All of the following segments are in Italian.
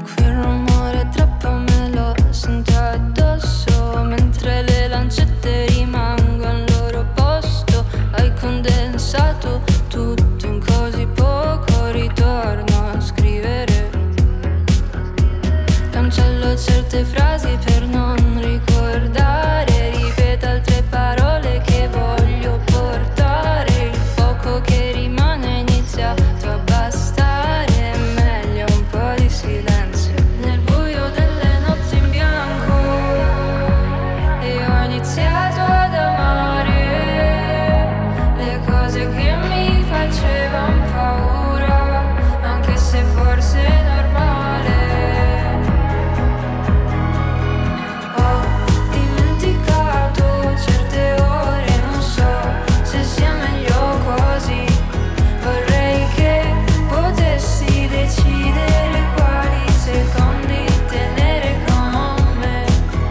Quel rumore troppo me lo sento addosso, mentre le lancette rimangono al loro posto. Hai condensato tutto in così poco, ritorno a scrivere. Cancello certe frasi per non ricordare, ripeto altre parole che voglio portare. Il poco che rimane è iniziato a bastare, è meglio un po' di silenzio nel buio delle notti in bianco. E ho iniziato ad amare le cose che mi facevano paura, anche se forse è normale. Ho dimenticato certe ore, non so se sia meglio così. Vorrei che potessi decidere quali secondi tenere con me.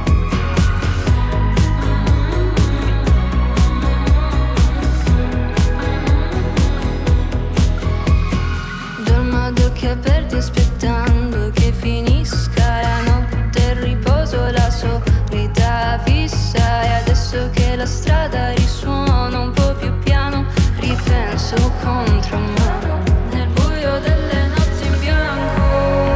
Dormo ad occhi aperti aspettando che finisca la notte, il riposo, la solita fissa. E adesso che la strada risuona un po' più piano, ripenso contro me nel buio delle notti in bianco.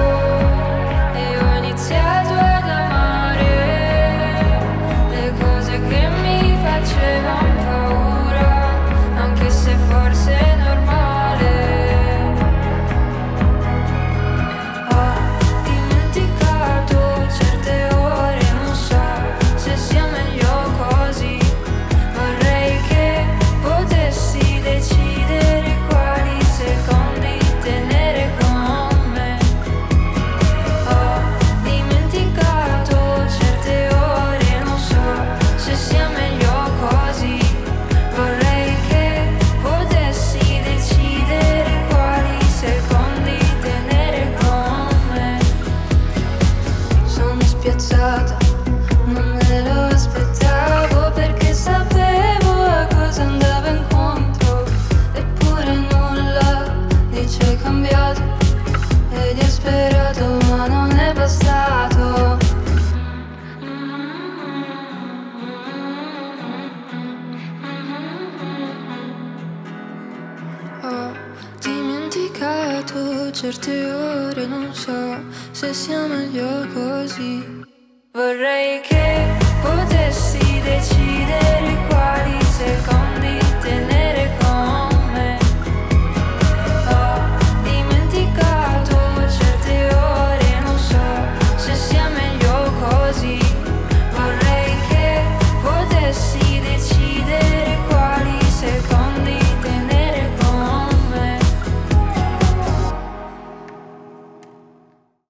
E ho iniziato ad amare le cose che mi facevano paura, anche se forse è normale. Ho dimenticato certe ore, non so se sia meglio così. Vorrei che potessi decidere quali secondi tenere con me. Ho dimenticato certe ore, non so se sia meglio così. Vorrei che potessi decidere quali secondi tenere con me. Sono spiazzata, non me lo aspettavo, perché sapevo a cosa andavo incontro. Eppure nulla dice è cambiato, ed hai sperato ma non è bastato. Ho dimenticato certe ore, non so se sia meglio così. Vorrei che potessi decidere